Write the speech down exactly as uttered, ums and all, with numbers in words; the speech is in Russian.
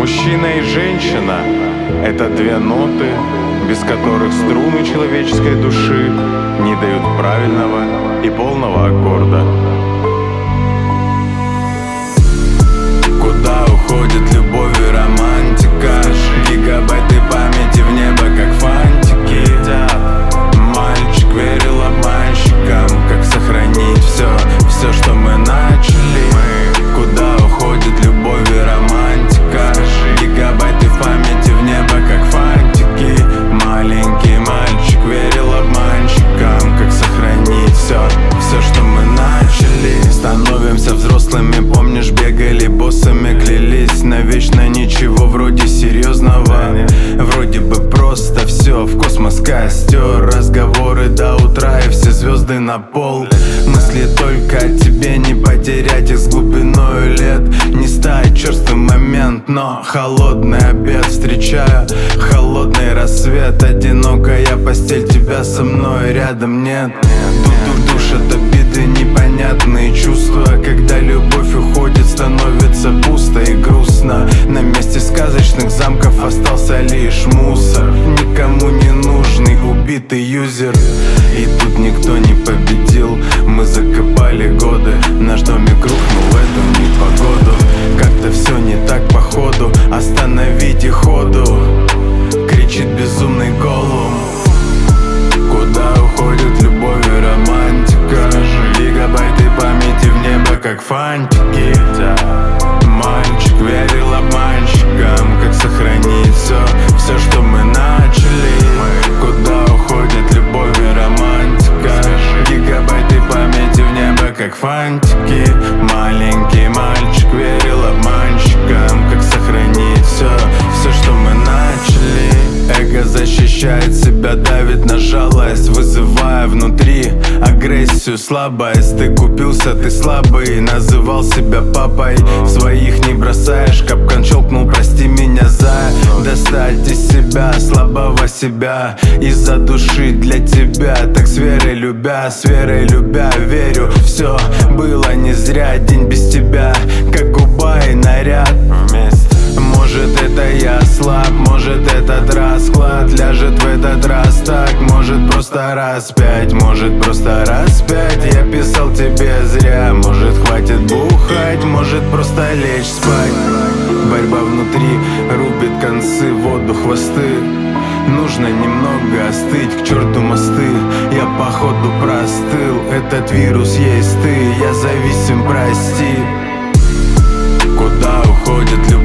Мужчина и женщина — это две ноты, без которых струны человеческой души не дают правильного и полного аккорда. Куда уходит любовь и романтика? Гигабайты памяти в небо, как фантики. Мальчик верил обманщикам. Как сохранить все, все, что мы начали? Куда уходит любовь и романтика? Гигабайты в памяти в небо, как фантики. Маленький мальчик верил обманщикам. Как сохранить все, все, что мы начали? Становимся взрослыми, помнишь, бегали боссами, клялись навечно, ничего вроде серьезного. Вроде бы просто все, в космос костер, разговоры до утра и все звезды на пол. Мысли только о тебе, не потерять их с глубиной лет. Не стать черствый момент, но холодный обед встречаю, холодный рассвет. Одинокая постель, тебя со мной рядом нет. Тут душат обиды, непонятные чувства. Когда любовь уходит, становится пусто и грустно. На месте сказочных замков остался лишь мусор. Никому не нужный убитый юзер. И тут никто не победил. Мы закопали годы, наш домик рухнул в эту непогоду. Как-то все не так походу, остановите ходу, кричит безумный голум. Куда уходит любовь и романтика? Гигабайты памяти в небо, как фантики. Мальчик верил обманщикам. Как сохранить все, все, что мы начали? Куда уходит любовь и романтика? Гигабайты памяти в небо, как фантики. Маленький мальчик верил обманщикам. Как сохранить все, все, что мы начали? Эго защищает себя, давит на жалость, вызывая внутри агрессию, слабость. Ты купился, ты слабый, называл себя папой. Своих не бросаешь, капкан щелкнул, прости меня за достать из себя слабого себя, из-за души для тебя. Так с верой любя, с верой любя, верю, все было не зря. День без тебя, как губа и наряд вместе. Может, это я слаб, может, этот расклад ляжет в этот раз так. Может, просто раз пять, может, просто раз пять. Я писал тебе зря, может, хватит бухать, может, просто лечь спать. Борьба внутри рубит концы, в воду хвосты. Нужно немного остыть, к черту мосты. Я походу простыл, этот вирус есть ты. Я зависим, прости. Куда уходит любовь?